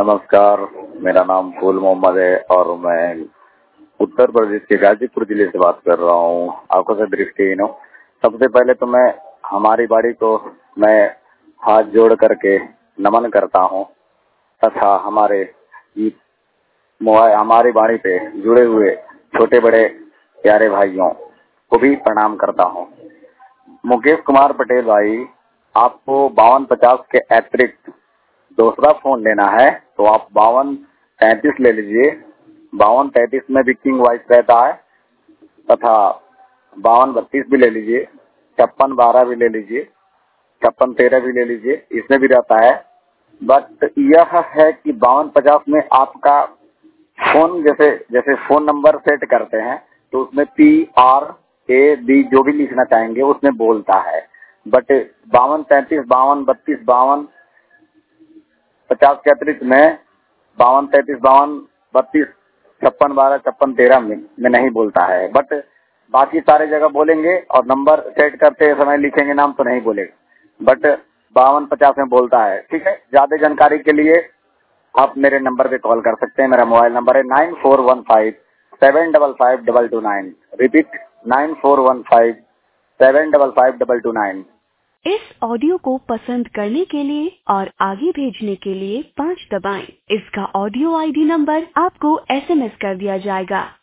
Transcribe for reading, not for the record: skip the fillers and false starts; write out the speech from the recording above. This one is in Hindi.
नमस्कार, मेरा नाम फूल मोहम्मद है और मैं उत्तर प्रदेश के गाजीपुर जिले से बात कर रहा हूँ। आंखों से दृष्टिहीन हूँ। सबसे पहले तो मैं हमारी बाड़ी को मैं हाथ जोड़ करके नमन करता हूँ तथा हमारी बाड़ी पे जुड़े हुए छोटे बड़े प्यारे भाइयों को भी प्रणाम करता हूँ। मुकेश कुमार पटेल भाई, आपको 5250 के अतिरिक्त दूसरा फोन लेना है तो आप 5233 ले लीजिए। 5233 में भी किंग वाइस रहता है तथा 5232 भी ले लीजिए, 5612 भी ले लीजिए, 5613 भी ले लीजिए, इसमें भी रहता है। बट यह है कि 5250 में आपका फोन जैसे फोन नंबर सेट करते हैं तो उसमें PRAD जो भी लिखना चाहेंगे उसमें बोलता है। बट 5233, 5232, 5250 के अतिरिक्त में 5233, 5232, 5612, 5613 में नहीं बोलता है। बट बाकी सारे जगह बोलेंगे और नंबर सेट करते समय लिखेंगे नाम तो नहीं बोलेगा। बट 5250 में बोलता है। ठीक है, ज्यादा जानकारी के लिए आप मेरे नंबर पे कॉल कर सकते हैं। मेरा मोबाइल नंबर है 9415755229। रिपीट 9415755229। इस ऑडियो को पसंद करने के लिए और आगे भेजने के लिए 5 दबाएं। इसका ऑडियो ID नंबर आपको SMS कर दिया जाएगा।